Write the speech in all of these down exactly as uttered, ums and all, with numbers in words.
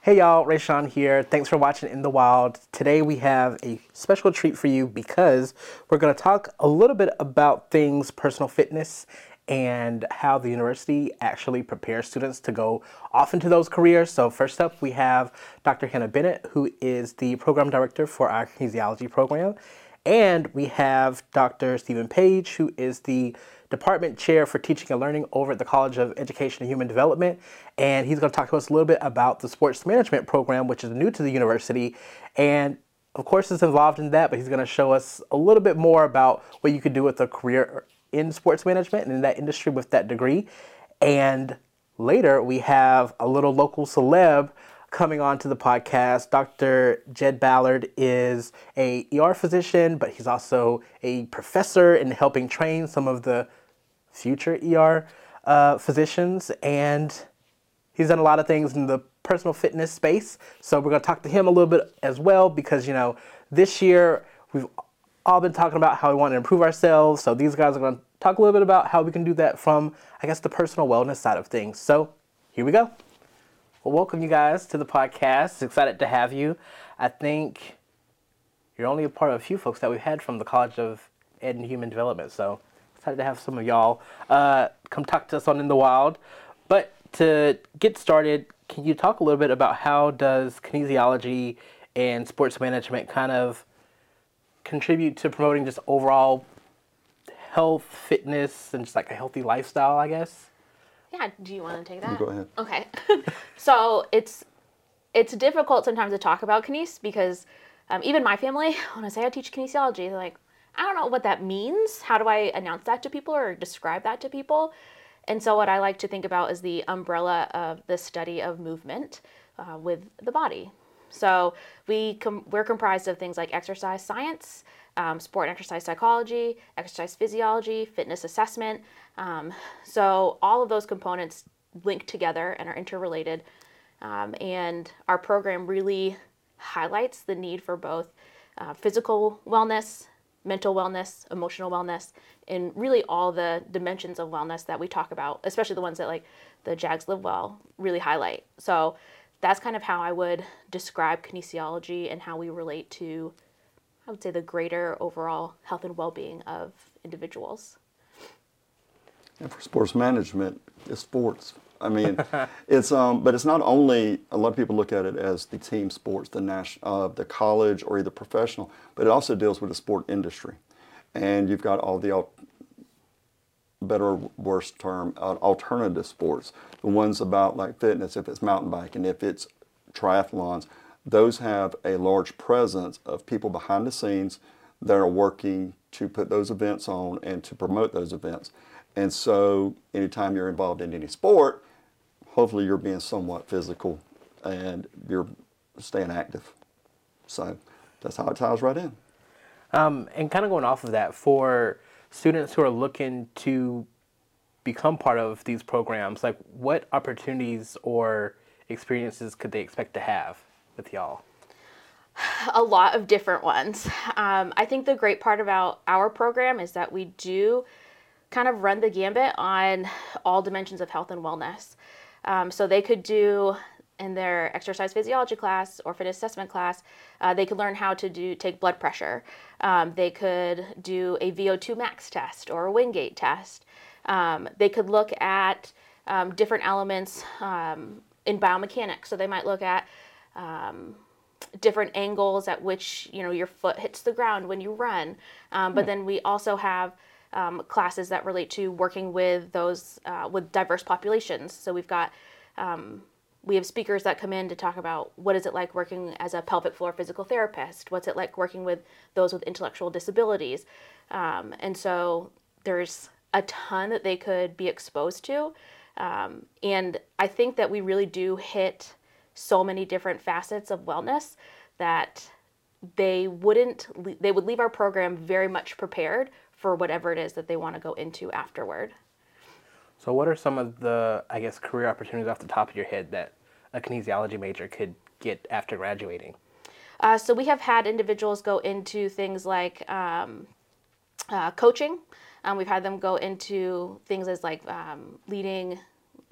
Hey y'all, Rayshawn here. Thanks for watching In the Wild. Today we have a special treat for you because we're going to talk a little bit about things personal fitness and how the university actually prepares students to go off into those careers. So first up we have Doctor Hannah Bennett, who is the program director for our kinesiology program. And we have Doctor Stephen Page, who is the Department Chair for Teaching and Learning over at the College of Education and Human Development. And he's going to talk to us a little bit about the sports management program, which is new to the university. And of course, it's involved in that, but he's going to show us a little bit more about what you could do with a career in sports management and in that industry with that degree. And later, we have a little local celeb coming on to the podcast. Doctor Jed Ballard is a E R physician, but he's also a professor in helping train some of the future E R uh, physicians, and he's done a lot of things in the personal fitness space. So we're going to talk to him a little bit as well, because, you know, this year we've all been talking about how we want to improve ourselves. So these guys are going to talk a little bit about how we can do that from, I guess, the personal wellness side of things. So here we go. Well, welcome you guys to the podcast. Excited to have you. I think you're only a part of a few folks that we've had from the College of Ed and Human Development. So excited to have some of y'all uh, come talk to us on In the Wild. But to get started, can you talk a little bit about how does kinesiology and sports management kind of contribute to promoting just overall health, fitness, and just like a healthy lifestyle, I guess? Yeah, do you want to take that? You go ahead. Okay. So it's it's difficult sometimes to talk about kines because um, even my family, when I say I teach kinesiology, they're like, I don't know what that means. How do I announce that to people or describe that to people? And so what I like to think about is the umbrella of the study of movement uh, with the body. So we com- we're comprised of things like exercise science, um, sport and exercise psychology, exercise physiology, fitness assessment. Um, so all of those components link together and are interrelated. Um, and our program really highlights the need for both uh, physical wellness, mental wellness, emotional wellness, and really all the dimensions of wellness that we talk about, especially the ones that like the Jags Live Well really highlight. So that's kind of how I would describe kinesiology and how we relate to, I would say, the greater overall health and well-being of individuals. And for sports management, it's sports. I mean, it's um, but it's not only. A lot of people look at it as the team sports, the national, uh, the college, or either professional, but it also deals with the sport industry, and you've got all the al- better or worse term uh, alternative sports, the ones about like fitness, if it's mountain biking, if it's triathlons, those have a large presence of people behind the scenes that are working to put those events on and to promote those events. And so anytime you're involved in any sport, hopefully you're being somewhat physical and you're staying active. So that's how it ties right in. Um, and kind of going off of that, for students who are looking to become part of these programs, like what opportunities or experiences could they expect to have with y'all? A lot of different ones. Um, I think the great part about our program is that we do kind of run the gambit on all dimensions of health and wellness. Um, so they could do in their exercise physiology class or fitness assessment class, uh, they could learn how to do take blood pressure. Um, they could do a V O two max test or a Wingate test. Um, they could look at um, different elements um, in biomechanics. So they might look at um, different angles at which, you know, your foot hits the ground when you run. Um, but then we also have um, classes that relate to working with those uh, with diverse populations. So we've got um, we have speakers that come in to talk about what is it like working as a pelvic floor physical therapist, what's it like working with those with intellectual disabilities, um, and so there's a ton that they could be exposed to, um, and I think that we really do hit so many different facets of wellness that they wouldn't they would leave our program very much prepared for whatever it is that they want to go into afterward. So what are some of the, I guess, career opportunities off the top of your head that a kinesiology major could get after graduating? Uh, so we have had individuals go into things like um, uh, coaching. Um, we've had them go into things as like um, leading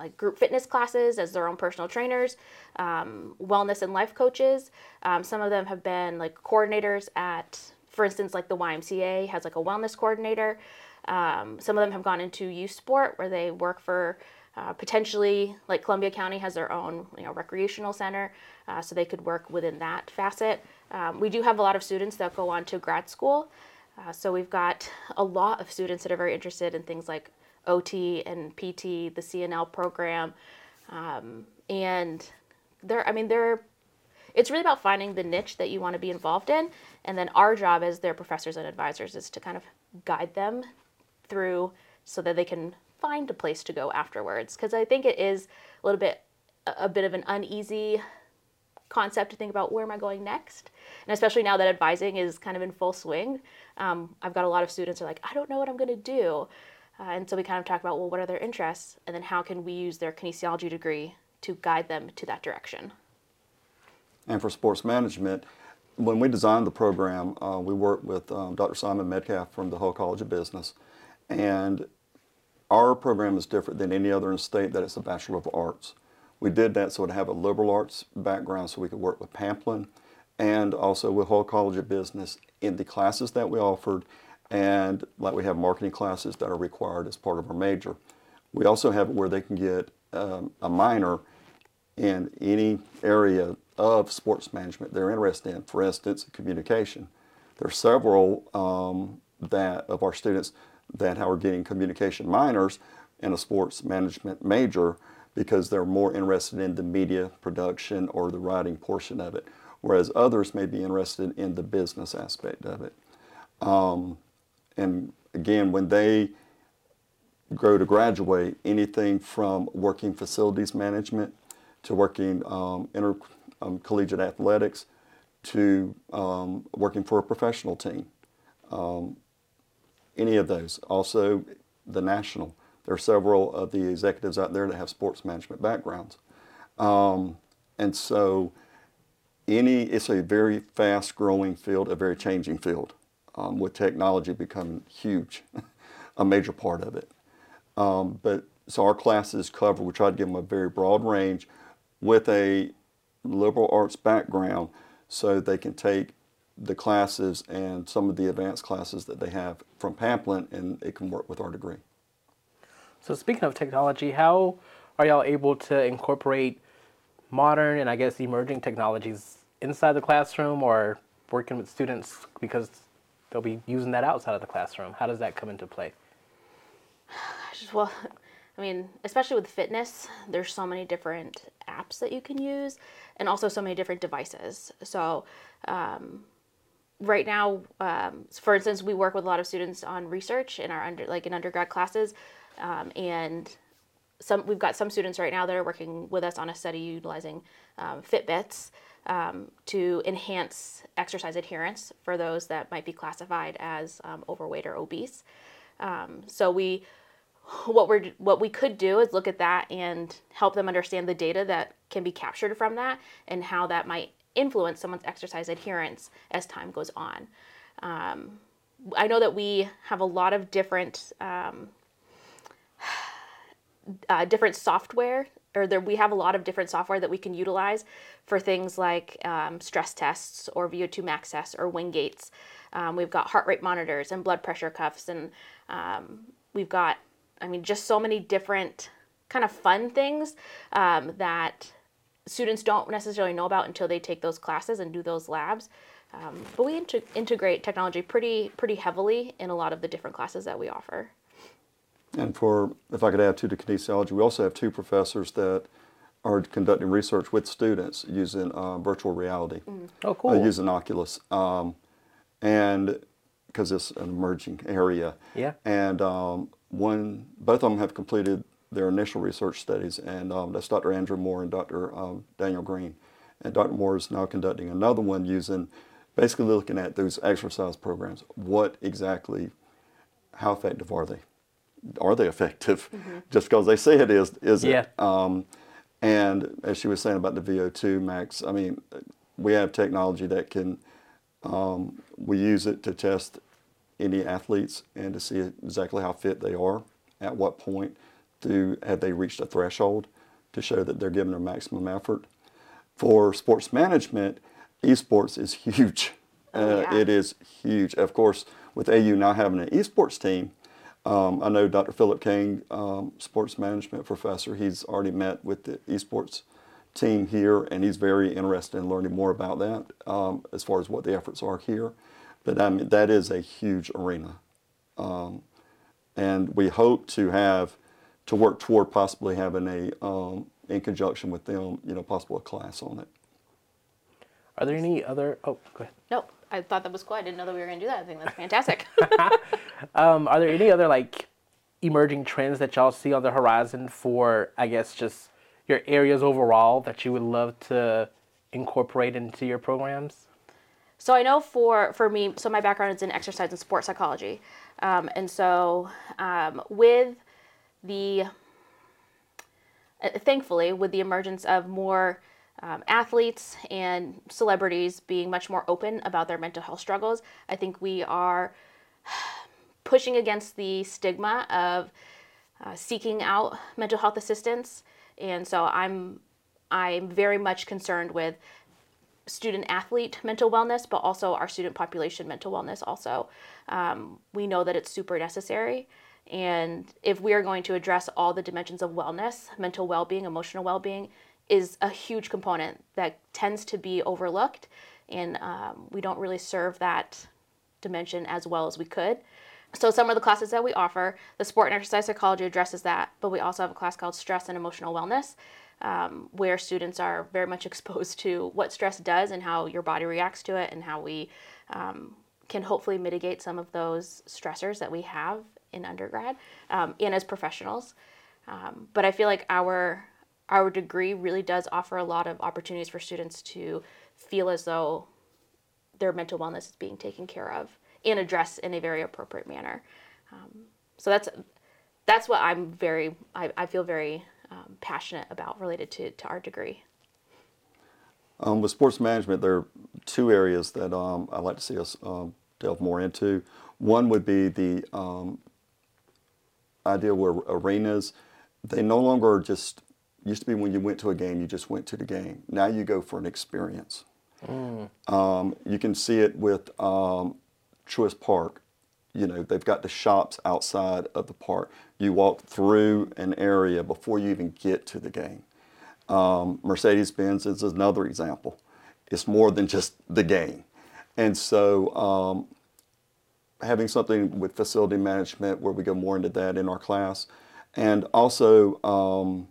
like group fitness classes as their own personal trainers, um, wellness and life coaches. Um, some of them have been like coordinators at, for instance, like the Y M C A has like a wellness coordinator. Um, some of them have gone into youth sport where they work for uh, potentially, like Columbia County has their own, you know, recreational center, uh, so they could work within that facet. Um, we do have a lot of students that go on to grad school. Uh, so we've got a lot of students that are very interested in things like O T and P T, the C N L program, um, and they're, I mean, they're, it's really about finding the niche that you want to be involved in, and then our job as their professors and advisors is to kind of guide them through so that they can find a place to go afterwards. Because I think it is a little bit, a bit of an uneasy concept to think about where am I going next, and especially now that advising is kind of in full swing. Um, I've got a lot of students who are like, I don't know what I'm going to do. Uh, and so we kind of talk about, well, what are their interests? And then how can we use their kinesiology degree to guide them to that direction? And for sports management, when we designed the program, uh, we worked with um, Doctor Simon Metcalf from the Hull College of Business. And our program is different than any other in the state that it's a Bachelor of Arts. We did that so to have a liberal arts background so we could work with Pamplin and also with Hull College of Business in the classes that we offered. And like we have marketing classes that are required as part of our major. We also have it where they can get um, a minor in any area of sports management they're interested in. For instance, communication. There are several um, that of our students that are getting communication minors in a sports management major because they're more interested in the media production or the writing portion of it, whereas others may be interested in the business aspect of it. Um, and again, when they go to graduate, anything from working facilities management to working um, inter um, collegiate athletics to um, working for a professional team, um, any of those. Also, the national. There are several of the executives out there that have sports management backgrounds. Um, and so any, it's a very fast growing field, a very changing field, um, with technology becoming huge, a major part of it. Um, but so our classes cover, we try to give them a very broad range with a liberal arts background so they can take the classes and some of the advanced classes that they have from Pamplin and it can work with our degree. So speaking of technology, how are y'all able to incorporate modern and I guess emerging technologies inside the classroom or working with students because they'll be using that outside of the classroom? How does that come into play? Well, I mean, especially with fitness, there's so many different apps that you can use and also so many different devices. So um, right now, um, for instance, we work with a lot of students on research in our under, like in undergrad classes. Um, and some we've got some students right now that are working with us on a study utilizing um, Fitbits um, to enhance exercise adherence for those that might be classified as um, overweight or obese. Um, so we, what we're what we could do is look at that and help them understand the data that can be captured from that and how that might influence someone's exercise adherence as time goes on. Um, I know that we have a lot of different um, Uh, different software, or there, we have a lot of different software that we can utilize for things like um, stress tests or V O two max tests or Wingates. Um, we've got heart rate monitors and blood pressure cuffs, and um, we've got, I mean, just so many different kind of fun things um, that students don't necessarily know about until they take those classes and do those labs. Um, but we int- integrate technology pretty pretty heavily in a lot of the different classes that we offer. And for, if I could add to the kinesiology, we also have two professors that are conducting research with students using uh, virtual reality. Mm. Oh, cool. Uh, using Oculus. Um, and because it's an emerging area. Yeah. And um, one, both of them have completed their initial research studies, and um, that's Doctor Andrew Moore and Doctor Um, Daniel Green. And Doctor Moore is now conducting another one using, basically looking at those exercise programs. What exactly, how effective are they? Are they effective? Mm-hmm. Just because they say it is, is yeah. it? Um, and as she was saying about the V O two max, I mean, we have technology that can, um, we use it to test any athletes and to see exactly how fit they are, at what point. do have they reached a threshold to show that they're giving their maximum effort. For sports management, esports is huge. Oh, Uh, yeah. it is huge. Of course, with A U now having an esports team, um, I know Doctor Philip King, um, sports management professor, he's already met with the esports team here, and he's very interested in learning more about that um, as far as what the efforts are here. But I mean, that is a huge arena. Um, and we hope to have, to work toward possibly having a, um, in conjunction with them, you know, possible a class on it. Are there any other? Oh, go ahead. No, I thought that was cool. I didn't know that we were going to do that. I think that's fantastic. Um, are there any other like emerging trends that y'all see on the horizon for, I guess, just your areas overall that you would love to incorporate into your programs? So I know for, for me, so my background is in exercise and sports psychology. Um, and so um, with the, uh, thankfully, with the emergence of more um, athletes and celebrities being much more open about their mental health struggles, I think we are pushing against the stigma of uh, seeking out mental health assistance. And so I'm, I'm very much concerned with student athlete mental wellness, but also our student population mental wellness also. Um, we know that it's super necessary. And if we are going to address all the dimensions of wellness, mental well-being, emotional well-being is a huge component that tends to be overlooked. And um, we don't really serve that dimension as well as we could. So some of the classes that we offer, the sport and exercise psychology addresses that, but we also have a class called stress and emotional wellness, um, where students are very much exposed to what stress does and how your body reacts to it, and how we um, can hopefully mitigate some of those stressors that we have in undergrad um, and as professionals. Um, but I feel like our our degree really does offer a lot of opportunities for students to feel as though their mental wellness is being taken care of and addressed in a very appropriate manner. Um, so that's that's what I'm very, I, I feel very um, passionate about related to, to our degree. Um, with sports management, there are two areas that um, I'd like to see us um, delve more into. One would be the um, idea where arenas, they no longer just, used to be when you went to a game, you just went to the game. Now you go for an experience. Mm. Um, you can see it with um, Truist Park. You know, they've got the shops outside of the park. You walk through an area before you even get to the game. Um, Mercedes-Benz is another example. It's more than just the game. And so um, having something with facility management where we go more into that in our class. And also um,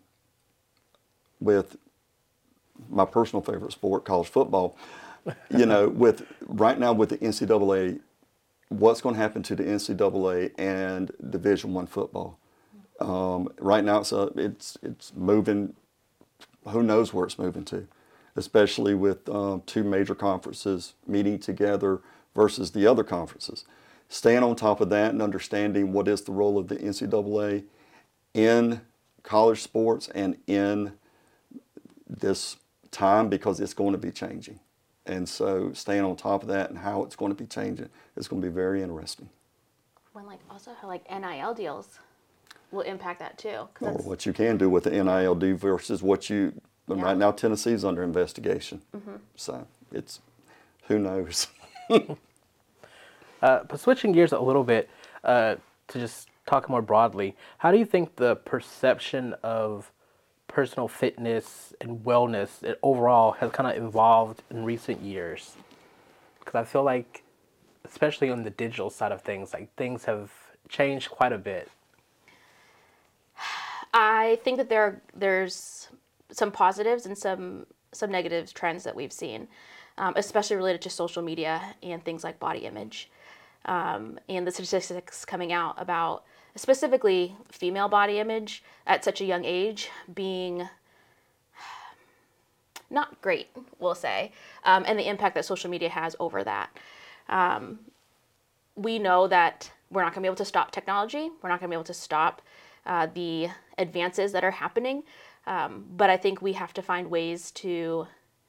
with my personal favorite sport, college football, you know, with right now with the N C double A, what's going to happen to the N C double A and Division One football? Um, right now, it's, a, it's it's moving. Who knows where it's moving to? Especially with um, two major conferences meeting together versus the other conferences. Staying on top of that and understanding what is the role of the N C double A in college sports and in this time, because it's going to be changing. And so staying on top of that and how it's going to be changing is going to be very interesting. When like also how like N I L deals will impact that too. Or what you can do with the N I L D versus what you, Yeah. right now Tennessee's under investigation. Mm-hmm. So it's, who knows? Uh, but switching gears a little bit uh, to just talk more broadly, how do you think the perception of personal fitness and wellness it overall has kind of evolved in recent years? Because I feel like, especially on the digital side of things, like things have changed quite a bit. I think that there there's some positives and some some negative trends that we've seen, um, especially related to social media and things like body image, um, and the statistics coming out about specifically female body image at such a young age being not great, we'll say, um, and the impact that social media has over that. Um, we know that we're not going to be able to stop technology. We're not going to be able to stop uh, the advances that are happening. Um, but I think we have to find ways to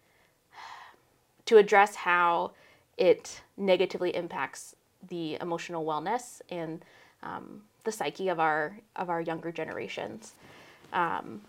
to address how it negatively impacts the emotional wellness and um, the psyche of our of our younger generations. Um,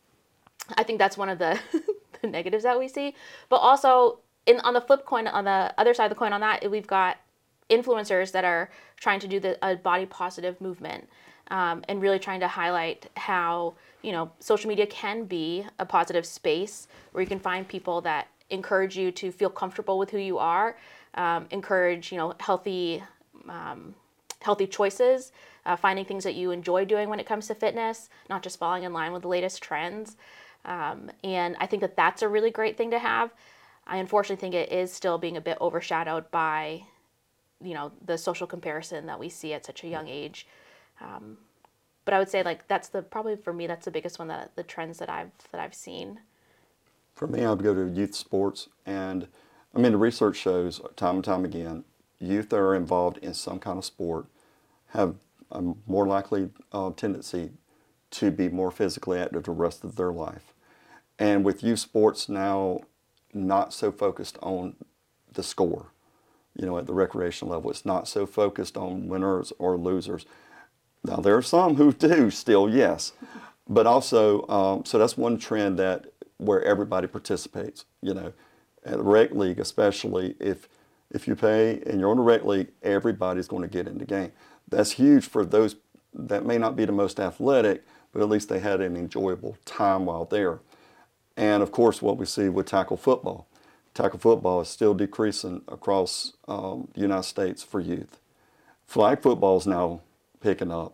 I think that's one of the, the negatives that we see. But also, in on the flip coin, on the other side of the coin on that, we've got influencers that are trying to do the a body positive movement, um, and really trying to highlight how, you know, social media can be a positive space where you can find people that encourage you to feel comfortable with who you are, um, encourage, you know, healthy um, healthy choices, uh, finding things that you enjoy doing when it comes to fitness, not just falling in line with the latest trends. Um, and I think that that's a really great thing to have. I unfortunately think it is still being a bit overshadowed by, you know, the social comparison that we see at such a young age. Um, but I would say like that's the probably for me that's the biggest one, that the trends that I've that I've seen. For me, I would go to youth sports, and I mean the research shows time and time again, youth that are involved in some kind of sport have a more likely uh, tendency to be more physically active the rest of their life. And with youth sports now not so focused on the score, you know, at the recreational level, it's not so focused on winners or losers. Now there are some who do still, yes, but also, um, so that's one trend that where everybody participates, you know, at the rec league especially, if if you pay and you're on the rec league, everybody's going to get in the game. That's huge for those that may not be the most athletic, but at least they had an enjoyable time while there. And of course, what we see with tackle football. Tackle football is still decreasing across um, the United States for youth. Flag football is now picking up.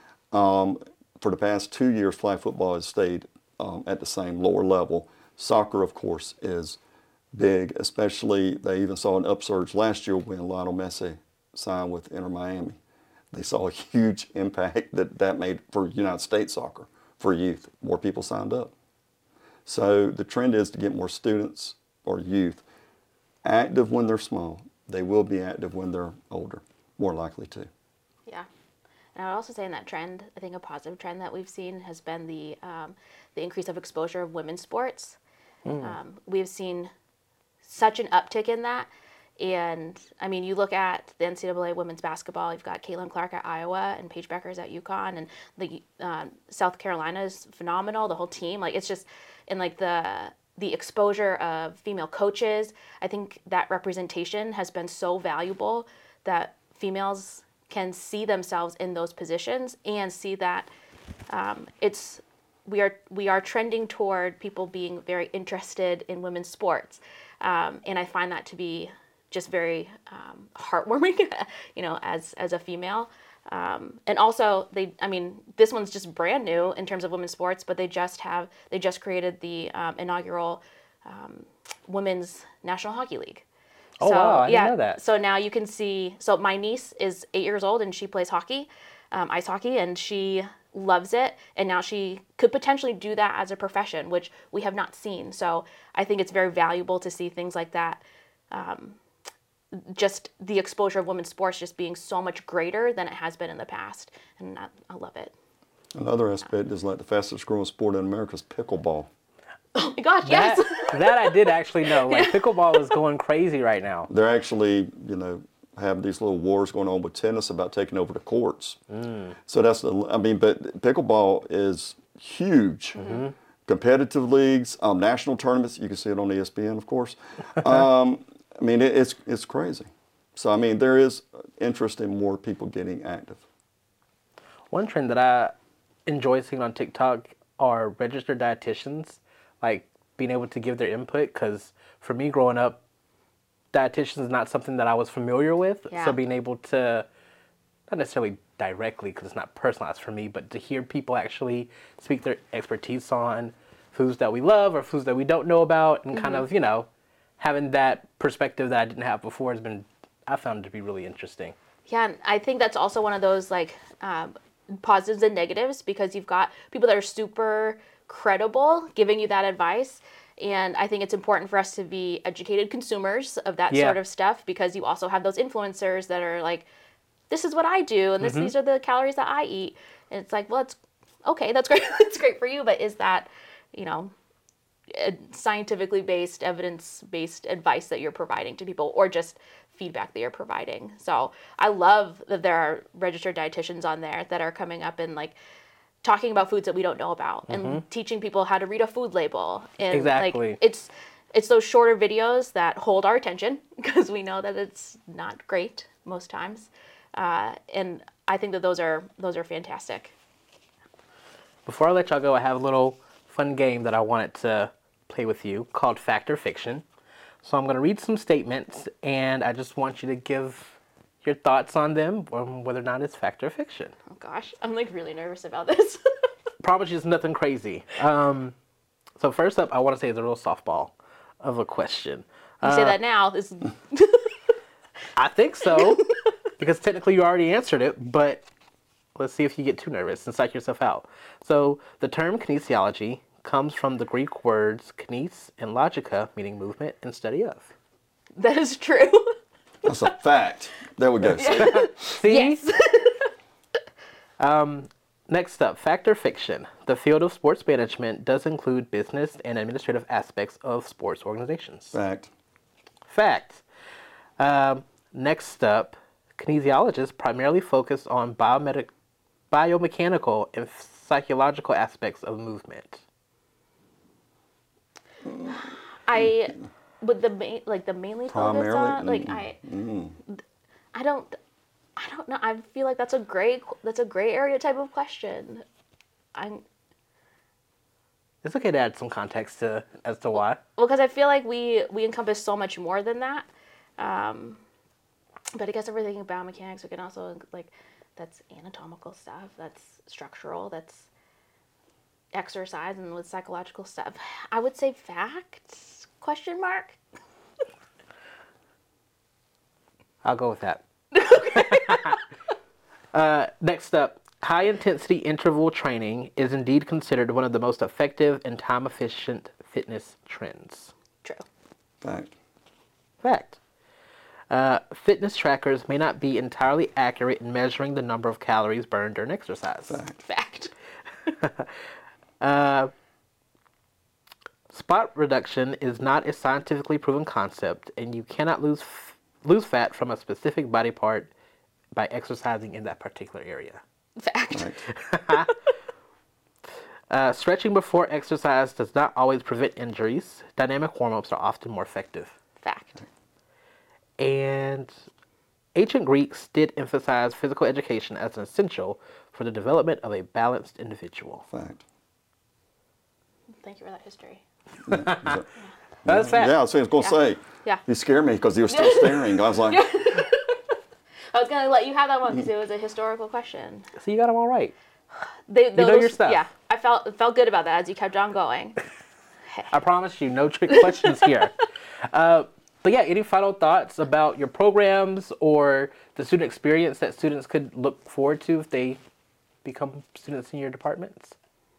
Um, for the past two years, flag football has stayed um, at the same lower level. Soccer, of course, is big, especially they even saw an upsurge last year when Lionel Messi signed with Inter Miami. They saw a huge impact that that made for United States soccer, for youth. More people signed up. So the trend is to get more students or youth active when they're small. They will be active when they're older, more likely to. Yeah. And I would also say in that trend, I think a positive trend that we've seen has been the um, the increase of exposure of women's sports. Mm. Um, we've seen such an uptick in that. And I mean, you look at the N C double A women's basketball, you've got Caitlin Clark at Iowa and Paige Beckers at UConn, and the uh, South Carolina is phenomenal, the whole team. Like, it's just, and like the the exposure of female coaches, I think that representation has been so valuable that females can see themselves in those positions and see that um, it's we are we are trending toward people being very interested in women's sports, um, and I find that to be just very um, heartwarming, you know, as as a female. Um, and also, they, I mean, this one's just brand new in terms of women's sports, but they just have, they just created the um, inaugural um, Women's National Hockey League. Oh, so, wow, I yeah, didn't know that. So now you can see, so my niece is eight years old and she plays hockey, um, ice hockey, and she loves it. And now she could potentially do that as a profession, which we have not seen. So I think it's very valuable to see things like that. Um, just the exposure of women's sports just being so much greater than it has been in the past. And I, I love it. Another aspect is like the fastest growing sport in America is pickleball. Oh my gosh, That, yes. that I did actually know. Like, pickleball is going crazy right now. They're actually, you know, have these little wars going on with tennis about taking over the courts. Mm. So that's, the, I mean, but pickleball is huge. Mm-hmm. Competitive leagues, um, national tournaments, you can see it on E S P N, of course. Um, I mean, it, it's it's crazy. So, I mean, there is interest in more people getting active. One trend that I enjoy seeing on TikTok are registered dietitians, like being able to give their input. Because for me, growing up, dietitians is not something that I was familiar with. Yeah. So being able to, not necessarily directly, because it's not personalized for me, but to hear people actually speak their expertise on foods that we love or foods that we don't know about, and mm-hmm. kind of, you know, having that perspective that I didn't have before has been, I found it to be really interesting. Yeah, and I think that's also one of those like um, positives and negatives, because you've got people that are super credible giving you that advice. And I think it's important for us to be educated consumers of that yeah. sort of stuff, because you also have those influencers that are like, this is what I do, and this mm-hmm. these are the calories that I eat. And it's like, well, it's okay, that's great, it's great for you, but is that, you know, scientifically based, evidence-based advice that you're providing to people, or just feedback that you're providing. So I love that there are registered dietitians on there that are coming up and like talking about foods that we don't know about and mm-hmm. teaching people how to read a food label. And exactly. like it's it's those shorter videos that hold our attention because we know that it's not great most times. Uh, and I think that those are those are fantastic. Before I let y'all go, I have a little fun game that I wanted to play with you called Fact or Fiction. So I'm going to read some statements, and I just want you to give your thoughts on them, on whether or not it's fact or fiction. Oh gosh, I'm like really nervous about this. Promise you it's nothing crazy. Um, so first up, I want to say it's a real softball of a question. You uh, say that now. This. I think so, because technically you already answered it, but let's see if you get too nervous and psych yourself out. So the term kinesiology comes from the Greek words kines and logica, meaning movement and study of. That is true. That's a fact. There we go. Yeah. See? Yes. um, next up, fact or fiction. The field of sports management does include business and administrative aspects of sports organizations. Fact. Fact. Um, next up, kinesiologists primarily focus on biomedic, biomechanical and psychological aspects of movement. I would the main like the mainly focus Primarily? on like I Mm. I don't I don't know. I feel like that's a gray that's a gray area type of question. I'm It's okay to add some context to as to why. well because I feel like we we encompass so much more than that. Um, but I guess if we're thinking biomechanics, we can also like that's anatomical stuff, that's structural, that's exercise, and with psychological stuff. I would say facts, question mark. I'll go with that. uh, next up, high-intensity interval training is indeed considered one of the most effective and time-efficient fitness trends. True. Fact. Fact. Uh, fitness trackers may not be entirely accurate in measuring the number of calories burned during exercise. Fact. Fact. Uh, spot reduction is not a scientifically proven concept, and you cannot lose f- lose fat from a specific body part by exercising in that particular area. Fact. Right. Uh, stretching before exercise does not always prevent injuries. Dynamic warm-ups are often more effective. Fact. And ancient Greeks did emphasize physical education as an essential for the development of a balanced individual. Fact. Thank you for that history. Yeah. That's fact. Yeah, I was going to Yeah. say. Yeah. You scared me because you were still staring. I was like, I was gonna let you have that one because it was a historical question. So you got them all right. They, You know your stuff. Yeah, I felt felt good about that as you kept on going. I promise you, no trick questions here. Uh, but yeah, any final thoughts about your programs or the student experience that students could look forward to if they become students in your departments?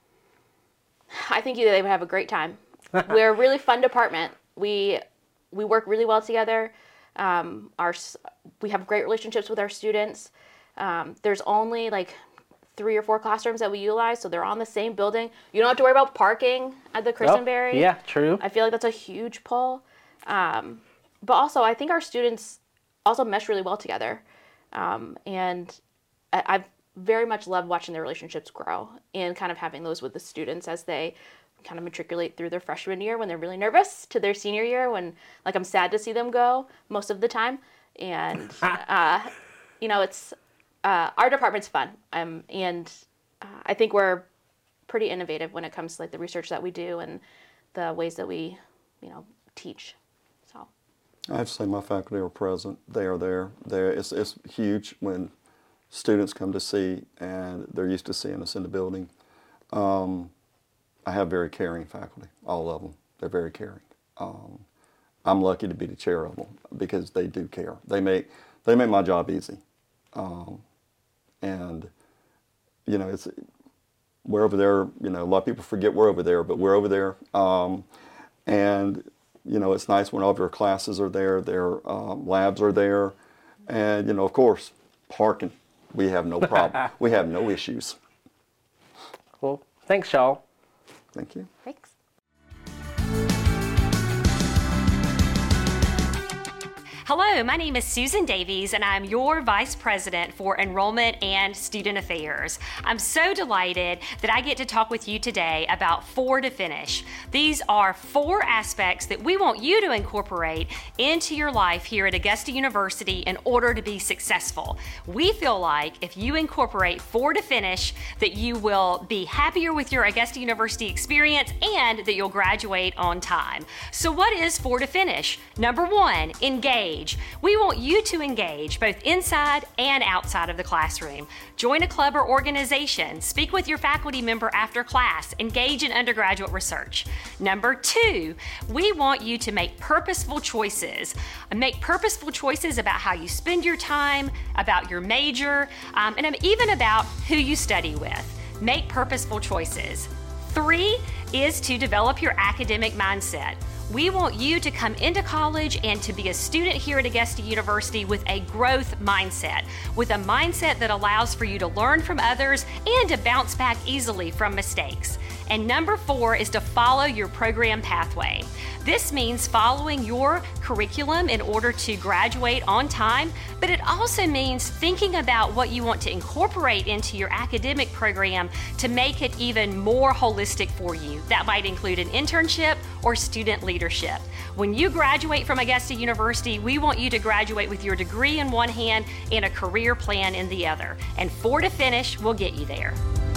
I think either they would have a great time. We're a really fun department. We we work really well together. Um, our s- we have great relationships with our students. Um, there's only like three or four classrooms that we utilize, so they're on the same building. You don't have to worry about parking at the Christenberry. Oh, yeah, true. I feel like that's a huge pull. Um, but also, I think our students also mesh really well together. Um, and I, I've very much loved watching their relationships grow and kind of having those with the students as they kind of matriculate through their freshman year when they're really nervous to their senior year when, like, I'm sad to see them go most of the time. And, uh, you know, it's, uh, our department's fun. Um, and uh, I think we're pretty innovative when it comes to, like, the research that we do and the ways that we, you know, teach. So I have to say my faculty are present. They are there. They're, it's, it's huge when students come to see and they're used to seeing us in the building. Um, I have very caring faculty, all of them. They're very caring. Um, I'm lucky to be the chair of them because they do care. They make, they make my job easy. Um, and, you know, it's, we're over there, you know, a lot of people forget we're over there, but we're over there. Um, and, you know, it's nice when all of your classes are there, their um, labs are there. And, you know, of course, parking, we have no problem. We have no issues. Well, thanks, y'all. Thank you. thanks. Hello, my name is Susan Davies, and I'm your Vice President for Enrollment and Student Affairs. I'm so delighted that I get to talk with you today about Four to Finish. These are four aspects that we want you to incorporate into your life here at Augusta University in order to be successful. We feel like if you incorporate Four to Finish, that you will be happier with your Augusta University experience and that you'll graduate on time. So what is Four to Finish? Number one, engage. We want you to engage both inside and outside of the classroom. Join a club or organization, speak with your faculty member after class, engage in undergraduate research. Number two, we want you to make purposeful choices. Make purposeful choices about how you spend your time, about your major, um, and even about who you study with. Make purposeful choices. Three is to develop your academic mindset. We want you to come into college and to be a student here at Augusta University with a growth mindset, with a mindset that allows for you to learn from others and to bounce back easily from mistakes. And number four is to follow your program pathway. This means following your curriculum in order to graduate on time, but it also means thinking about what you want to incorporate into your academic program to make it even more holistic for you. That might include an internship or student leadership. When you graduate from Augusta University, we want you to graduate with your degree in one hand and a career plan in the other. And Four to Finish will get you there.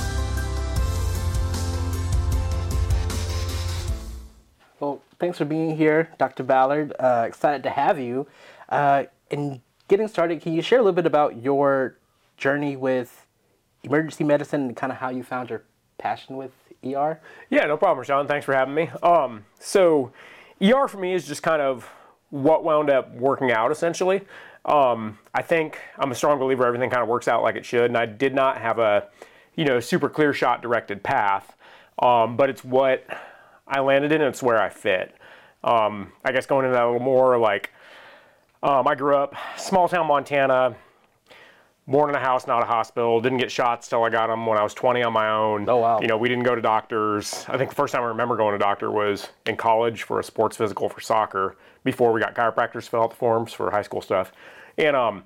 Well, thanks for being here, Doctor Ballard. Uh, excited to have you. Uh, in getting started, can you share a little bit about your journey with emergency medicine and kind of how you found your passion with E R? Yeah, no problem, Sean. Thanks for having me. Um, so E R for me is just kind of what wound up working out, essentially. Um, I think I'm a strong believer everything kind of works out like it should, and I did not have a, you know, super clear shot directed path, um, but it's what I landed in, and it's where I fit. Um, I guess going into that a little more, like, um, I grew up small town Montana, born in a house, not a hospital, didn't get shots till I got them when I was twenty on my own. Oh, wow. You know, we didn't go to doctors. I think the first time I remember going to doctor was in college for a sports physical for soccer before we got chiropractors to fill out the forms for high school stuff. And um,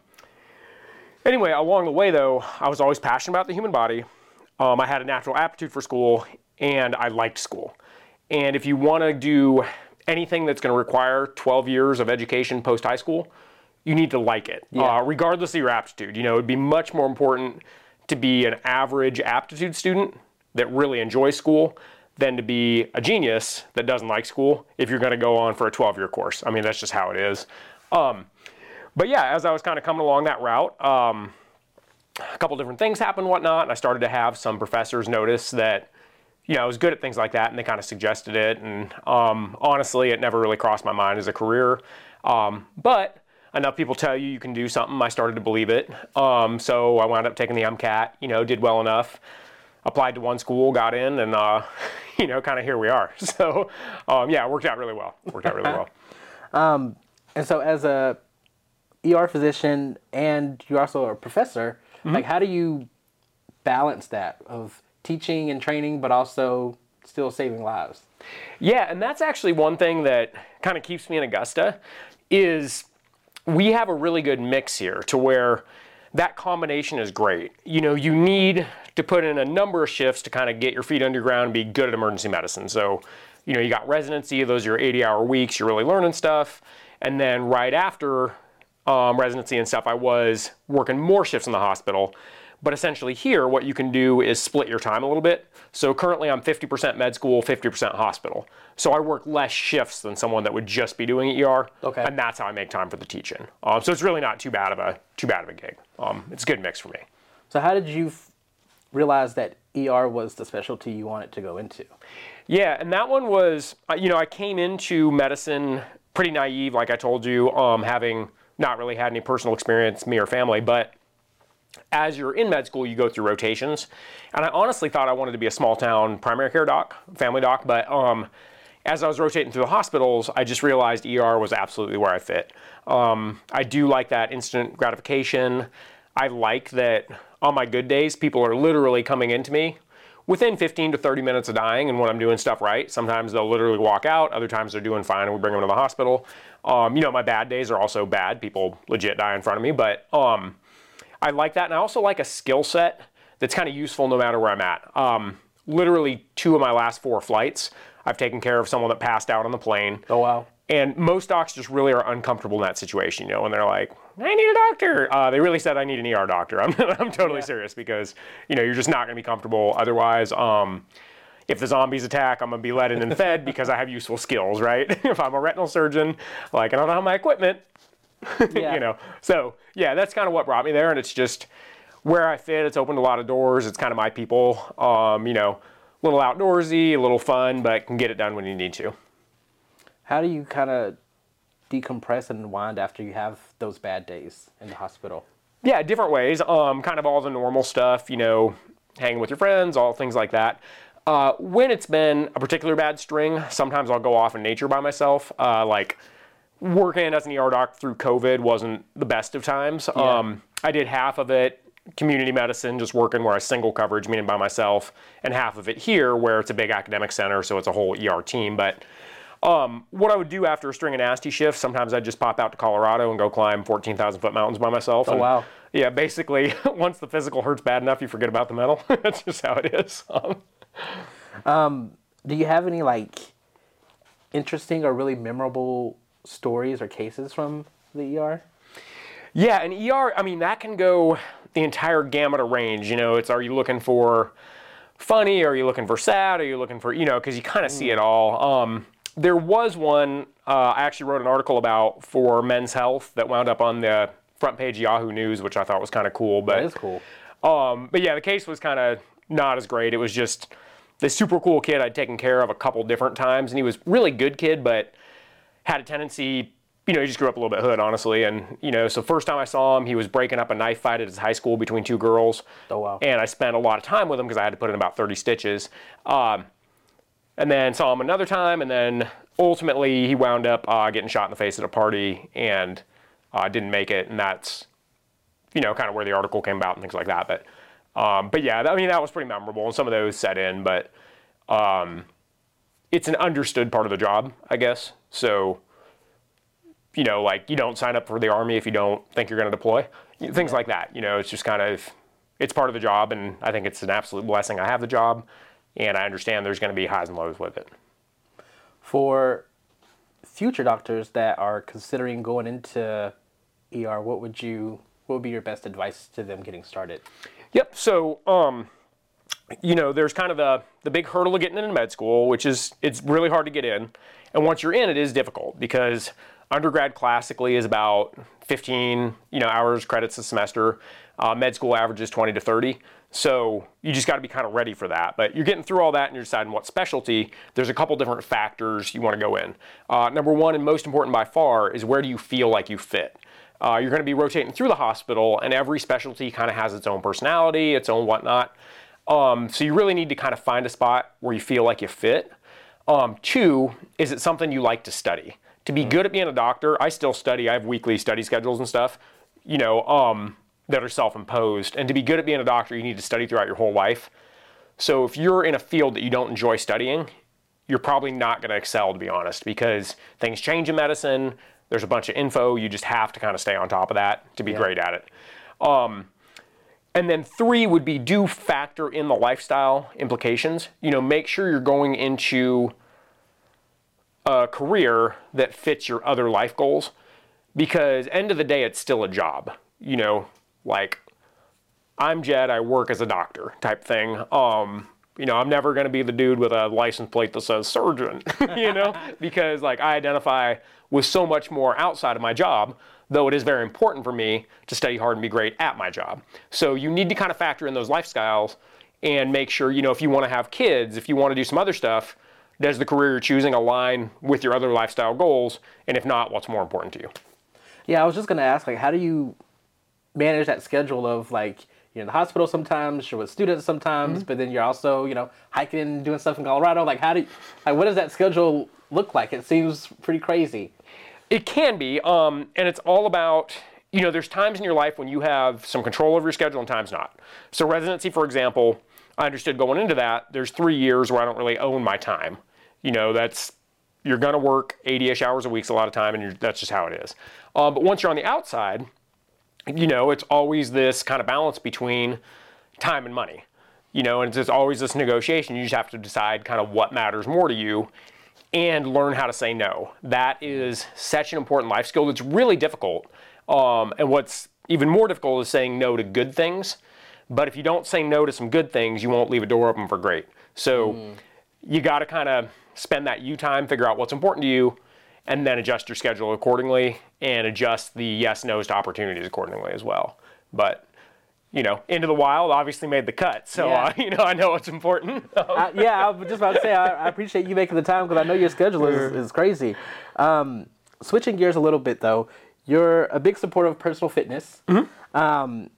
anyway, along the way, though, I was always passionate about the human body. Um, I had a natural aptitude for school, and I liked school. And if you want to do anything that's going to require twelve years of education post-high school, you need to like it, yeah. uh, regardless of your aptitude. You know, it'd be much more important to be an average aptitude student that really enjoys school than to be a genius that doesn't like school if you're going to go on for a twelve-year course. I mean, that's just how it is. Um, but yeah, as I was kind of coming along that route, um, a couple different things happened, whatnot, and I started to have some professors notice that, you know, I was good at things like that, and they kind of suggested it. And um, honestly, it never really crossed my mind as a career. Um, but enough people tell you you can do something, I started to believe it. Um, so I wound up taking the MCAT, you know, did well enough, applied to one school, got in, and, uh, you know, kind of here we are. So, um, yeah, it worked out really well. It worked out really well. Um, and so as a E R physician, and you're also a professor, mm-hmm. like how do you balance that of teaching and training, but also still saving lives? Yeah, and that's actually one thing that kind of keeps me in Augusta is we have a really good mix here to where that combination is great. You know, you need to put in a number of shifts to kind of get your feet underground and be good at emergency medicine. So, you know, you got residency, those are your eighty hour weeks, you're really learning stuff. And then right after um, residency and stuff, I was working more shifts in the hospital. But essentially here, what you can do is split your time a little bit. So currently I'm fifty percent med school, fifty percent hospital. So I work less shifts than someone that would just be doing E R. Okay. And that's how I make time for the teaching. Um, so it's really not too bad of a too bad of a gig. Um, it's a good mix for me. So how did you f- realize that E R was the specialty you wanted to go into? Yeah, and that one was, you know, I came into medicine pretty naive, like I told you, um, having not really had any personal experience, me or family, but as you're in med school, you go through rotations. And I honestly thought I wanted to be a small town primary care doc, family doc, but um, as I was rotating through the hospitals, I just realized E R was absolutely where I fit. Um, I do like that instant gratification. I like that on my good days, people are literally coming into me within fifteen to thirty minutes of dying, and when I'm doing stuff right, sometimes they'll literally walk out, other times they're doing fine and we bring them to the hospital. Um, you know, my bad days are also bad. People legit die in front of me, but um, I like that. And I also like a skill set that's kind of useful no matter where I'm at. Um, literally two of my last four flights, I've taken care of someone that passed out on the plane. Oh, wow. And most docs just really are uncomfortable in that situation, you know, and they're like, I need a doctor. Uh, they really said I need an E R doctor. I'm, I'm totally yeah. serious because, you know, you're just not going to be comfortable otherwise. Um, if the zombies attack, I'm going to be let in and fed because I have useful skills, right? If I'm a retinal surgeon, like, I don't have my equipment, yeah. you know. So, yeah, that's kind of what brought me there, and it's just where I fit. It's opened a lot of doors. It's kind of my people, um, you know, a little outdoorsy, a little fun, but can get it done when you need to. How do you kind of decompress and unwind after you have those bad days in the hospital? Yeah, different ways. Um, kind of all the normal stuff, you know, hanging with your friends, all things like that. Uh, when it's been a particular bad string, sometimes I'll go off in nature by myself. Uh, like working as an E R doc through COVID wasn't the best of times. Yeah. Um, I did half of it community medicine, just working where I single coverage, meaning by myself, and half of it here where it's a big academic center, so it's a whole E R team. But Um, what I would do after a string of nasty shifts, sometimes I'd just pop out to Colorado and go climb fourteen thousand foot mountains by myself. Oh, and, wow. Yeah, basically, once the physical hurts bad enough, you forget about the mental. That's just how it is. Um, um, do you have any, like, interesting or really memorable stories or cases from the E R? Yeah, an E R, I mean, that can go the entire gamut of range. You know, it's, are you looking for funny? Are you looking for sad? Are you looking for, you know, because you kind of mm. see it all. Um, There was one uh, I actually wrote an article about for Men's Health that wound up on the front page of Yahoo News, which I thought was kind of cool. But, that is cool. Um, but yeah, the case was kind of not as great. It was just this super cool kid I'd taken care of a couple different times, and he was a really good kid, but had a tendency, you know, he just grew up a little bit hood, honestly. And, you know, so first time I saw him, he was breaking up a knife fight at his high school between two girls. Oh, wow. And I spent a lot of time with him because I had to put in about thirty stitches. Um, And then saw him another time, and then ultimately he wound up uh, getting shot in the face at a party and uh, didn't make it, and that's, you know, kind of where the article came about and things like that. But, um, but yeah, I mean, that was pretty memorable, and some of those set in, but um, it's an understood part of the job, I guess. So, you know, like, you don't sign up for the Army if you don't think you're going to deploy. Things like that, you know, it's just kind of, it's part of the job, and I think it's an absolute blessing I have the job. And I understand there's going to be highs and lows with it. For future doctors that are considering going into E R, what would you, what would be your best advice to them getting started? Yep. So, um, you know, there's kind of the, the big hurdle of getting into med school, which is, it's really hard to get in. And once you're in, it is difficult because undergrad classically is about fifteen, you know, hours, credits a semester. Uh, med school averages twenty to thirty. So you just got to be kind of ready for that. But you're getting through all that and you're deciding what specialty. There's a couple different factors you want to go in. Uh, number one, and most important by far, is where do you feel like you fit? Uh, you're going to be rotating through the hospital, and every specialty kind of has its own personality, its own whatnot. Um, so you really need to kind of find a spot where you feel like you fit. Um, two, is it something you like to study? To be good at being a doctor, I still study. I have weekly study schedules and stuff, you know, um, that are self-imposed. And to be good at being a doctor, you need to study throughout your whole life. So if you're in a field that you don't enjoy studying, you're probably not going to excel, to be honest, because things change in medicine. There's a bunch of info. You just have to kind of stay on top of that to be yeah. great at it. Um, and then three would be do factor in the lifestyle implications. You know, make sure you're going into a career that fits your other life goals, because end of the day, it's still a job. You know, like, I'm Jed, I work as a doctor type thing. Um, you know, I'm never going to be the dude with a license plate that says surgeon, you know, because like I identify with so much more outside of my job, though it is very important for me to study hard and be great at my job. So you need to kind of factor in those lifestyles and make sure, you know, if you want to have kids, if you want to do some other stuff, does the career you're choosing align with your other lifestyle goals? And if not, what's more important to you? Yeah, I was just going to ask, like, how do you manage that schedule of, like, you're in the hospital sometimes, you're with students sometimes, mm-hmm. but then you're also, you know, hiking and doing stuff in Colorado. Like, how do you, like, what does that schedule look like? It seems pretty crazy. It can be, um, and it's all about, you know, there's times in your life when you have some control over your schedule and times not. So residency, for example, I understood going into that, there's three years where I don't really own my time. You know, that's, you're going to work eighty-ish hours a week a lot of time, and you're, that's just how it is. Um, but once you're on the outside, you know, it's always this kind of balance between time and money. You know, and it's always this negotiation. You just have to decide kind of what matters more to you and learn how to say no. That is such an important life skill that's really difficult. Um, and what's even more difficult is saying no to good things. But if you don't say no to some good things, you won't leave a door open for great. So mm. you got to kind of spend that you time, figure out what's important to you, and then adjust your schedule accordingly and adjust the yes, no's to opportunities accordingly as well. But, you know, Into the Wild obviously made the cut. So, yeah. uh, you know, I know what's important. uh, yeah, I was just about to say, I, I appreciate you making the time because I know your schedule is, is crazy. Um, switching gears a little bit, though, you're a big supporter of personal fitness. Mm-hmm. Um,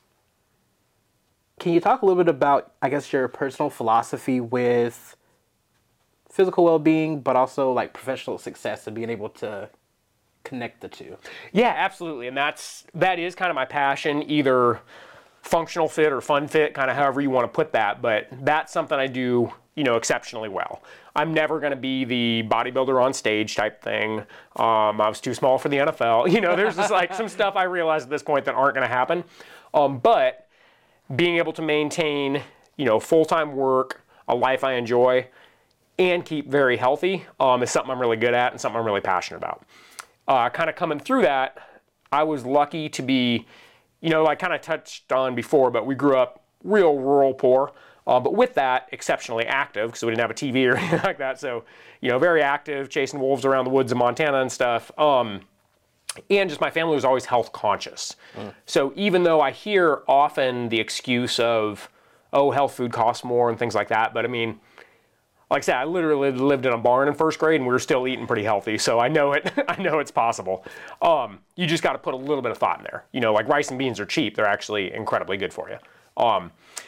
can you talk a little bit about, I guess, your personal philosophy with physical well-being, but also like professional success and being able to connect the two? Yeah, absolutely. And that's, that is kind of my passion, either functional fit or fun fit, kind of however you want to put that. But that's something I do, you know, exceptionally well. I'm never going to be the bodybuilder on stage type thing. Um, I was too small for the N F L. You know, there's just like some stuff I realize at this point that aren't going to happen. Um, but being able to maintain, you know, full-time work, a life I enjoy, and keep very healthy um, is something I'm really good at and something I'm really passionate about. Uh, kind of coming through that, I was lucky to be, you know, I kind of touched on before, but we grew up real rural poor. Uh, but with that, exceptionally active because we didn't have a T V or anything like that. So, you know, very active, chasing wolves around the woods of Montana and stuff. Um, and just my family was always health conscious. Mm. So even though I hear often the excuse of, oh, health food costs more and things like that, but I mean, like I said, I literally lived in a barn in first grade and we were still eating pretty healthy. So I know it, I know it's possible. Um, you just got to put a little bit of thought in there. You know, like rice and beans are cheap. They're actually incredibly good for you. Um,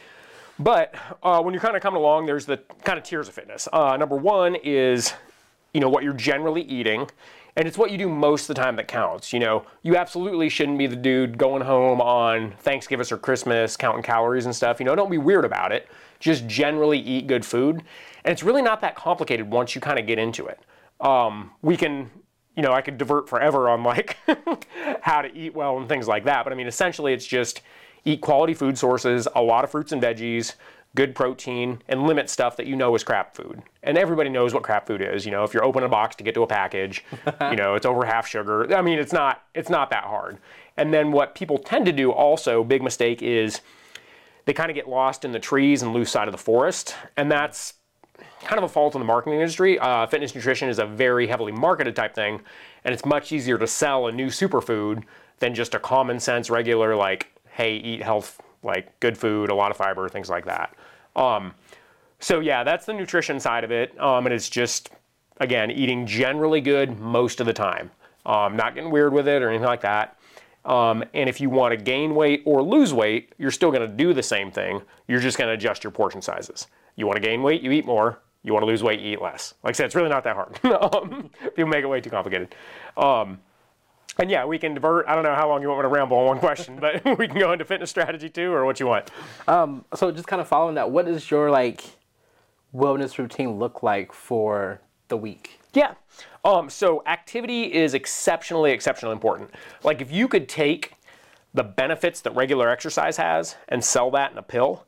but uh, when you're kind of coming along, there's the kind of tiers of fitness. Uh, number one is, you know, what you're generally eating. And it's what you do most of the time that counts. You know, you absolutely shouldn't be the dude going home on Thanksgiving or Christmas counting calories and stuff. You know, don't be weird about it. Just generally eat good food. And it's really not that complicated once you kind of get into it. Um, we can, you know, I could divert forever on like how to eat well and things like that. But I mean, essentially it's just eat quality food sources, a lot of fruits and veggies, good protein, and limit stuff that you know is crap food. And everybody knows what crap food is. You know, if you're opening a box to get to a package, you know, it's over half sugar. I mean, it's not, it's not that hard. And then what people tend to do also, big mistake, is they kind of get lost in the trees and lose sight of the forest. And that's kind of a fault in the marketing industry. Uh, fitness nutrition is a very heavily marketed type thing. And it's much easier to sell a new superfood than just a common sense, regular, like, hey, eat health, like good food, a lot of fiber, things like that. Um, so yeah, that's the nutrition side of it. Um, and it's just, again, eating generally good most of the time. Um, not getting weird with it or anything like that. Um, and if you want to gain weight or lose weight, you're still going to do the same thing. You're just going to adjust your portion sizes. You want to gain weight, you eat more. You want to lose weight, you eat less. Like I said, it's really not that hard. um, people make it way too complicated. Um, And yeah, we can divert. I don't know how long you want me to ramble on one question, but we can go into fitness strategy too, or what you want. Um, so just kind of following that, what does your like wellness routine look like for the week? Yeah. Um, so activity is exceptionally, exceptionally important. Like if you could take the benefits that regular exercise has and sell that in a pill,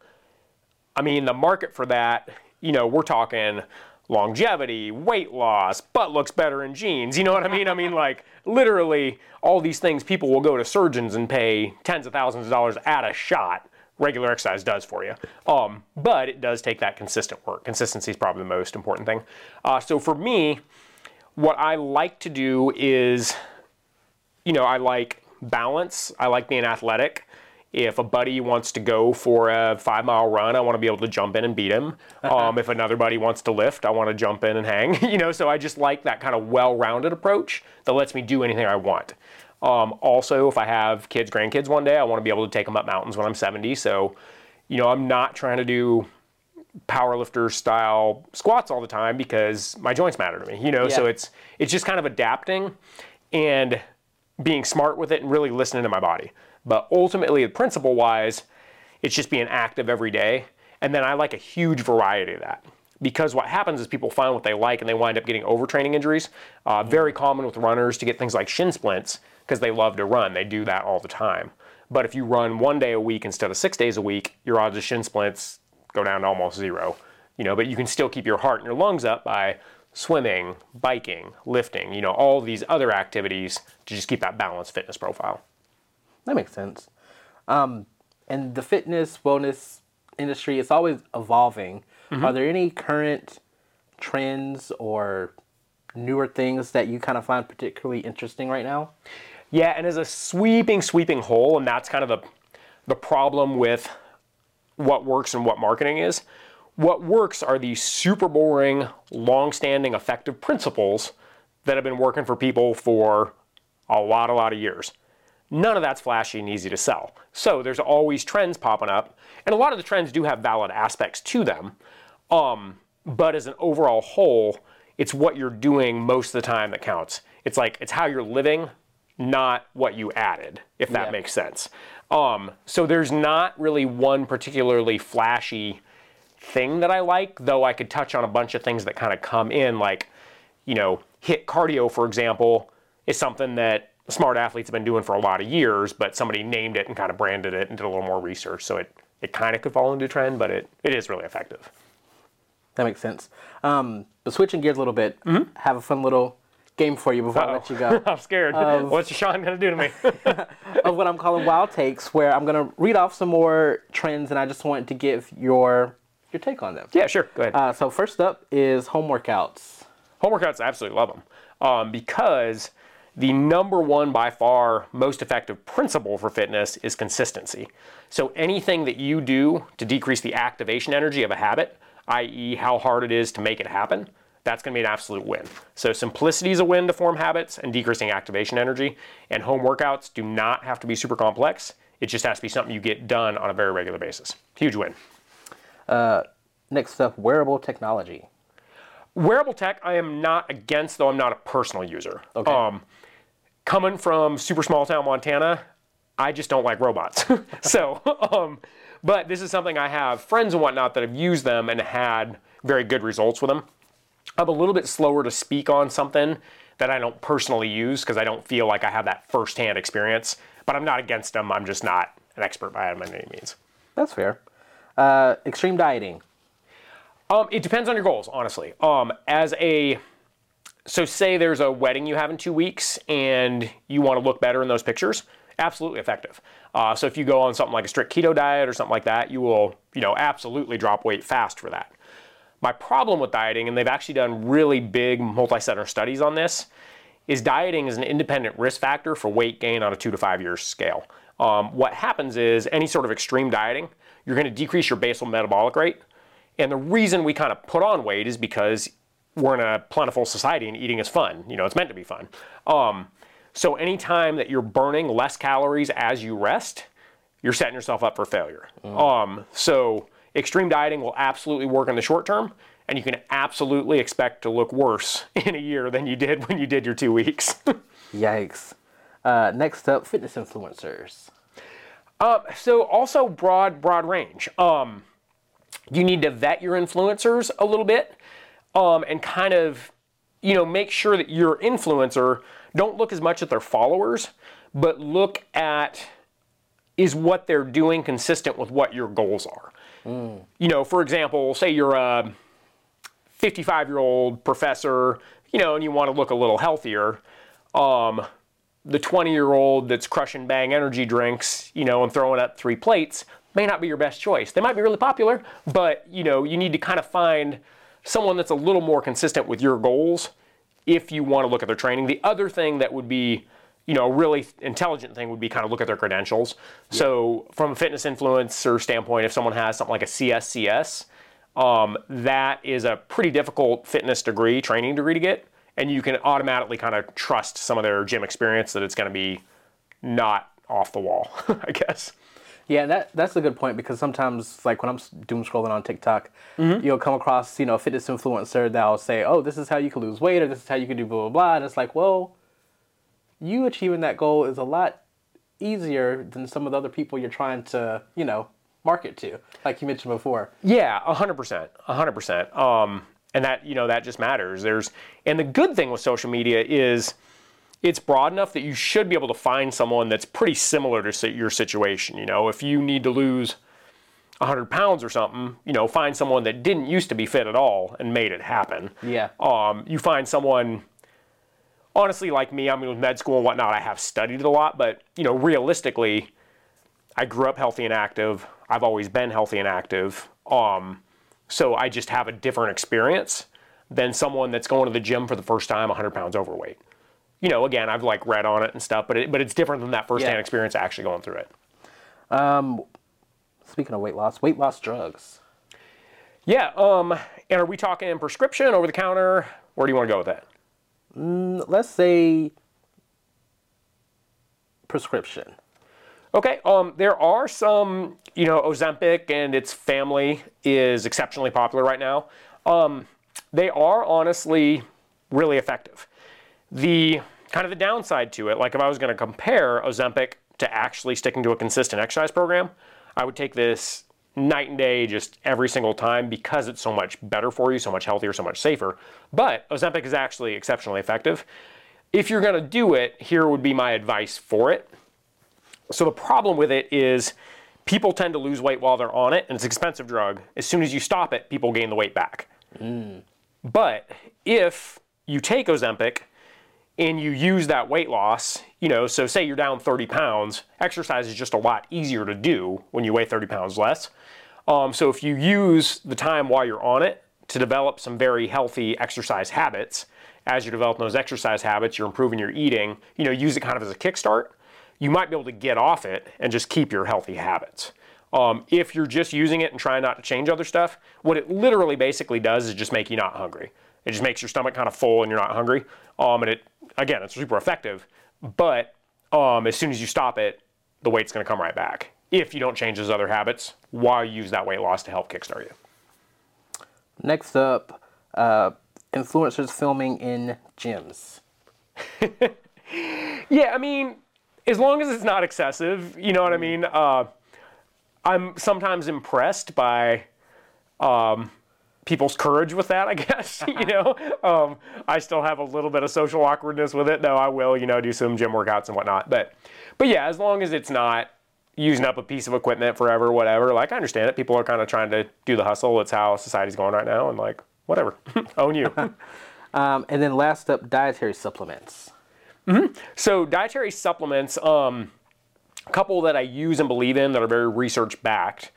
I mean, the market for that, you know, we're talking longevity, weight loss, butt looks better in jeans. You know what I mean? I mean, like, literally, all these things, people will go to surgeons and pay tens of thousands of dollars at a shot. Regular exercise does for you. Um, but it does take that consistent work. Consistency is probably the most important thing. Uh, so for me, what I like to do is, you know, I like balance. I like being athletic. If a buddy wants to go for a five mile run, I want to be able to jump in and beat him. Um, if another buddy wants to lift, I want to jump in and hang. You know, so I just like that kind of well-rounded approach that lets me do anything I want. Um, also, if I have kids, grandkids one day, I want to be able to take them up mountains when I'm seventy. So, you know, I'm not trying to do powerlifter style squats all the time because my joints matter to me, you know, yeah. So it's, it's just kind of adapting and being smart with it and really listening to my body. But ultimately, principle-wise, it's just being active every day. And then I like a huge variety of that. Because what happens is people find what they like and they wind up getting overtraining injuries. Uh, very common with runners to get things like shin splints because they love to run. They do that all the time. But if you run one day a week instead of six days a week, your odds of shin splints go down to almost zero. You know, but you can still keep your heart and your lungs up by swimming, biking, lifting, you know, all these other activities to just keep that balanced fitness profile. That makes sense. Um, and the fitness, wellness industry, it's always evolving. Mm-hmm. Are there any current trends or newer things that you kind of find particularly interesting right now? Yeah, and as a sweeping, sweeping whole, and that's kind of the, the problem with what works and what marketing is, what works are these super boring, long-standing, effective principles that have been working for people for a lot, a lot of years. None of that's flashy and easy to sell. So there's always trends popping up, and a lot of the trends do have valid aspects to them. Um, but as an overall whole, it's what you're doing most of the time that counts. It's like, it's how you're living, not what you added, if that Yeah. makes sense. Um, so there's not really one particularly flashy thing that I like, though I could touch on a bunch of things that kind of come in, like, you know, HIIT cardio, for example, is something that smart athletes have been doing for a lot of years, but somebody named it and kind of branded it and did a little more research. So it, it kind of could fall into a trend, but it, it is really effective. That makes sense. Um, but switching gears a little bit, mm-hmm. have a fun little game for you before Uh-oh. I let you go. I'm scared. Of, What's Sean going to do to me? of what I'm calling Wild Takes, where I'm going to read off some more trends, and I just want to give your your take on them. Yeah, sure. Go ahead. Uh, so first up is home workouts. Home workouts, I absolutely love them um, because the number one, by far, most effective principle for fitness is consistency. So anything that you do to decrease the activation energy of a habit, that is how hard it is to make it happen, that's going to be an absolute win. So simplicity is a win to form habits and decreasing activation energy. And home workouts do not have to be super complex. It just has to be something you get done on a very regular basis. Huge win. Uh, next up, wearable technology. Wearable tech, I am not against, though I'm not a personal user. Okay. Um, coming from super small town Montana, I just don't like robots. so, um, but this is something I have friends and whatnot that have used them and had very good results with them. I'm a little bit slower to speak on something that I don't personally use because I don't feel like I have that firsthand experience, but I'm not against them. I'm just not an expert by them by any means. That's fair. Uh, extreme dieting. Um, it depends on your goals, honestly. Um, as a, so say there's a wedding you have in two weeks and you want to look better in those pictures, absolutely effective. Uh, so if you go on something like a strict keto diet or something like that, you will, you know, absolutely drop weight fast for that. My problem with dieting, and they've actually done really big multi-center studies on this, is dieting is an independent risk factor for weight gain on a two to five year scale. Um, what happens is any sort of extreme dieting, you're going to decrease your basal metabolic rate. And the reason we kind of put on weight is because we're in a plentiful society and eating is fun. You know, it's meant to be fun. Um, so anytime that you're burning less calories as you rest, you're setting yourself up for failure. Mm. Um, so extreme dieting will absolutely work in the short term, and you can absolutely expect to look worse in a year than you did when you did your two weeks. Yikes. Uh, next up, fitness influencers. Uh, so also broad, broad range. Um, you need to vet your influencers a little bit um, and kind of, you know, make sure that your influencer, don't look as much at their followers, but look at, is what they're doing consistent with what your goals are? Mm. You know, for example, say you're a fifty-five-year-old professor, you know, and you want to look a little healthier. Um, the twenty-year-old that's crushing Bang energy drinks, you know, and throwing up three plates may not be your best choice. They might be really popular, but, you know, you need to kind of find someone that's a little more consistent with your goals if you want to look at their training. The other thing that would be, you know, a really intelligent thing would be kind of look at their credentials. Yeah. So from a fitness influencer standpoint, if someone has something like a C S C S, um, that is a pretty difficult fitness degree, training degree to get. And you can automatically kind of trust some of their gym experience that it's going to be not off the wall, I guess. Yeah, that that's a good point, because sometimes, like when I'm doom scrolling on TikTok, mm-hmm. you'll come across, you know, a fitness influencer that'll say, oh, this is how you can lose weight, or this is how you can do blah, blah, blah. And it's like, well, you achieving that goal is a lot easier than some of the other people you're trying to, you know, market to, like you mentioned before. Yeah, a hundred percent, a hundred percent. Um, and that, you know, that just matters. There's, and the good thing with social media is it's broad enough that you should be able to find someone that's pretty similar to si- your situation. You know, if you need to lose a hundred pounds or something, you know, find someone that didn't used to be fit at all and made it happen. Yeah. Um, you find someone, honestly, like me, I mean, with med school and whatnot, I have studied a lot, but, you know, realistically, I grew up healthy and active. I've always been healthy and active. Um, so I just have a different experience than someone that's going to the gym for the first time one hundred pounds overweight. You know, again, I've like read on it and stuff, but it, but it's different than that firsthand Yeah. experience actually going through it. Um, speaking of weight loss, weight loss drugs. Yeah, um, and are we talking prescription, over the counter? Where do you want to go with that? Let's say prescription. Okay, um, there are some, you know, Ozempic and its family is exceptionally popular right now. Um, they are honestly really effective. The kind of the downside to it, like if I was going to compare Ozempic to actually sticking to a consistent exercise program, I would take this night and day just every single time because it's so much better for you, so much healthier, so much safer. But Ozempic is actually exceptionally effective. If you're going to do it, here would be my advice for it. So the problem with it is people tend to lose weight while they're on it, and it's an expensive drug. As soon as you stop it, people gain the weight back. Mm. But if you take Ozempic and you use that weight loss, you know, so say you're down thirty pounds, exercise is just a lot easier to do when you weigh thirty pounds less. Um, so if you use the time while you're on it to develop some very healthy exercise habits, as you're developing those exercise habits, you're improving your eating, you know, use it kind of as a kickstart. You might be able to get off it and just keep your healthy habits. Um, if you're just using it and trying not to change other stuff, what it literally basically does is just make you not hungry. It just makes your stomach kind of full and you're not hungry. Um, and it, again, it's super effective, but um, as soon as you stop it, the weight's gonna come right back. If you don't change those other habits, why use that weight loss to help kickstart you? Next up, uh, influencers filming in gyms. Yeah, I mean, as long as it's not excessive, you know what I mean? Uh, I'm sometimes impressed by um, people's courage with that, I guess, you know? Um, I still have a little bit of social awkwardness with it, though I will, you know, do some gym workouts and whatnot. But, but yeah, as long as it's not using up a piece of equipment forever, whatever, like, I understand it. People are kind of trying to do the hustle. It's how society's going right now, and like, whatever, own you. Um, and then last up, dietary supplements. Mm-hmm. So dietary supplements, um, a couple that I use and believe in that are very research backed.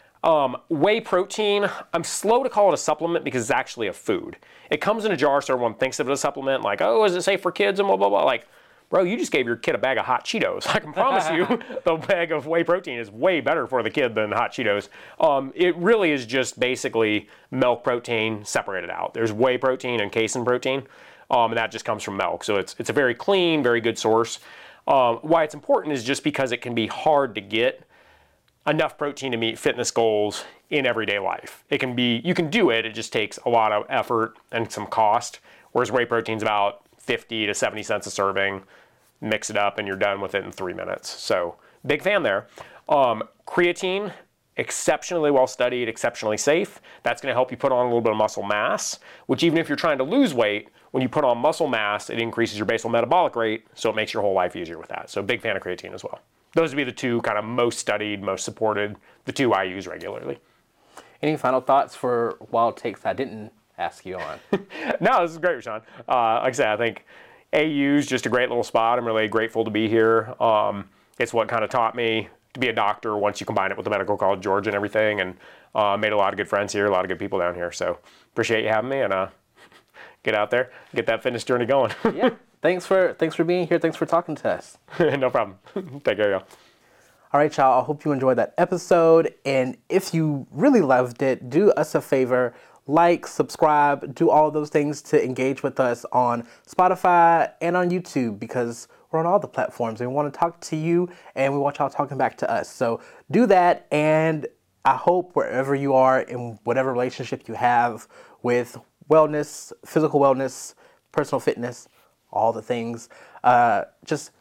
Um, whey protein, I'm slow to call it a supplement because it's actually a food. It comes in a jar so everyone thinks of it as a supplement, like, oh, is it safe for kids and blah, blah, blah. Like, bro, you just gave your kid a bag of hot Cheetos. I can promise you the bag of whey protein is way better for the kid than hot Cheetos. Um, it really is just basically milk protein separated out. There's whey protein and casein protein. Um, and that just comes from milk. So it's it's a very clean, very good source. Um, why it's important is just because it can be hard to get enough protein to meet fitness goals in everyday life. It can be, you can do it, it just takes a lot of effort and some cost, whereas whey protein's about fifty to seventy cents a serving. Mix it up and you're done with it in three minutes. So big fan there. Um, creatine, exceptionally well studied, exceptionally safe. That's gonna help you put on a little bit of muscle mass, which even if you're trying to lose weight, when you put on muscle mass, it increases your basal metabolic rate, so it makes your whole life easier with that. So big fan of creatine as well. Those would be the two kind of most studied, most supported, the two I use regularly. Any final thoughts for wild takes I didn't ask you on? No, this is great, Rashawn. Uh, like I said, I think A U is just a great little spot. I'm really grateful to be here. Um, it's what kind of taught me to be a doctor once you combine it with the Medical College of Georgia and everything, and uh, made a lot of good friends here, a lot of good people down here. So appreciate you having me, and uh, get out there, get that fitness journey going. Yeah. Thanks for thanks for being here. Thanks for talking to us. No problem. Take care, y'all. All right, y'all. I hope you enjoyed that episode. And if you really loved it, do us a favor. Like, subscribe, do all those things to engage with us on Spotify and on YouTube, because we're on all the platforms and we want to talk to you and we want y'all talking back to us. So do that, and I hope wherever you are in whatever relationship you have with wellness, physical wellness, personal fitness, all the things, uh, just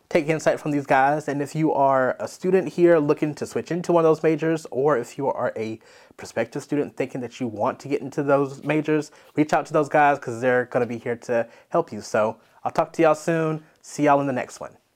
take insight from these guys. And if you are a student here looking to switch into one of those majors, or if you are a prospective student thinking that you want to get into those majors, reach out to those guys because they're going to be here to help you. So I'll talk to y'all soon. See y'all in the next one.